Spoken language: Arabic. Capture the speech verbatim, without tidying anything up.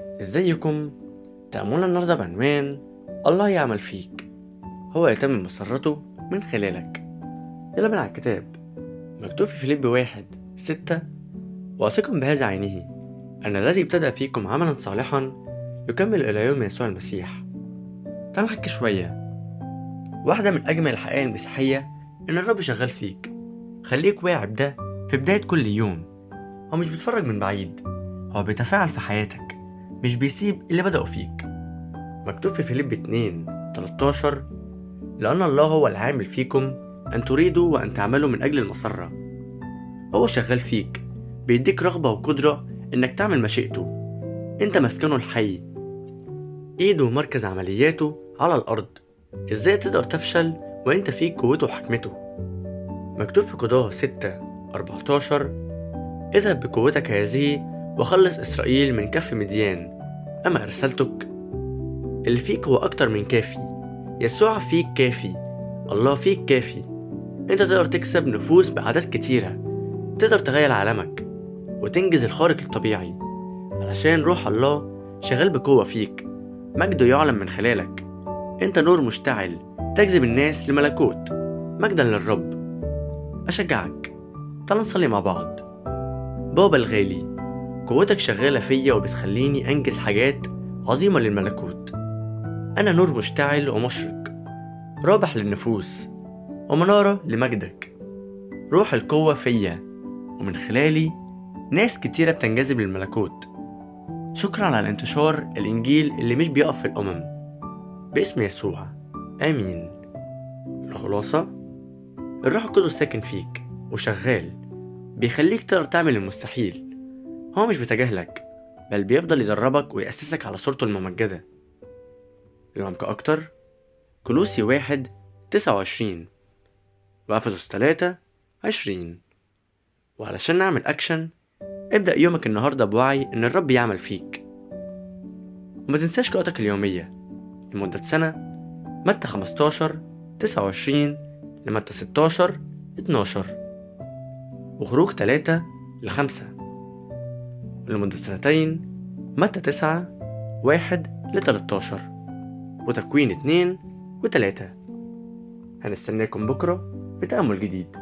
ازيكم؟ تأملنا النهاردة بعنوان الله يعمل فيك، هو يتم مسرته من خلالك. يلا بينا على الكتاب. مكتوب في فيليب واحد ستة: واثقا بهذا عينه أن الذي ابتدأ فيكم عملا صالحا يكمل إلى يوم يسوع المسيح. تعال نحكي شوية. واحدة من أجمل الحقائق المسيحية إن الرب شغال فيك. خليك واعي بده في بداية كل يوم. هو مش بيتفرج من بعيد، هو بيتفاعل في حياتك، مش بيسيب اللي بدأوا فيك. مكتوب في فيليب اتنين تلتاشر: لأن الله هو العامل فيكم أن تريدوا وأن تعملوا من أجل المسرة. هو شغال فيك، بيديك رغبة وقدرة إنك تعمل مشيئته. أنت مسكنه الحي، إيده ومركز عملياته على الأرض. إزاي تقدر تفشل وإنت فيك قوته وحكمته؟ مكتوب في قضاة ستة أربعتاشر: اذهب بقوتك هذه وخلص إسرائيل من كف مديان، أما أرسلتك. اللي فيك هو أكتر من كافي. يسوع فيك كافي، الله فيك كافي. أنت تقدر تكسب نفوس بأعداد كتيرة، تقدر تغير عالمك وتنجز الخارق الطبيعي، علشان روح الله شغال بقوة فيك، مجده يعلم من خلالك. أنت نور مشتعل تجذب الناس لملكوت. مجدا للرب. أشجعك، تعال نصلي مع بعض. بابا الغالي، قوتك شغالة فيا وبتخليني أنجز حاجات عظيمة للملكوت. أنا نور مشتعل ومشرق، رابح للنفوس ومنارة لمجدك. روح القوة فيا ومن خلالي ناس كتيرة بتنجذب للملكوت. شكرا على انتشار الإنجيل اللي مش بيقف في الأمم. باسم يسوع، آمين. الخلاصة: الروح القدس ساكن فيك وشغال، بيخليك تقدر تعمل المستحيل. هو مش بيتجاهلك، بل بيفضل يدربك ويأسسك على صورته الممجدة. للعمق أكتر، كولوسي واحد تسعة وعشرين وأفسس تلاتة عشرين. وعلشان نعمل أكشن، ابدأ يومك النهاردة بوعي إن الرب يعمل فيك. وما تنساش قراءتك اليومية لمدة سنة، متى خمستاشر تسعة وعشرين لمتى ستاشر اتناشر، وخروج تلاتة لخمسة، لمدة سنتين متى تسعة واحد لتلتاشر، وتكوين اتنين وتلاتة. هنستناكم بكرة في تأمل جديد.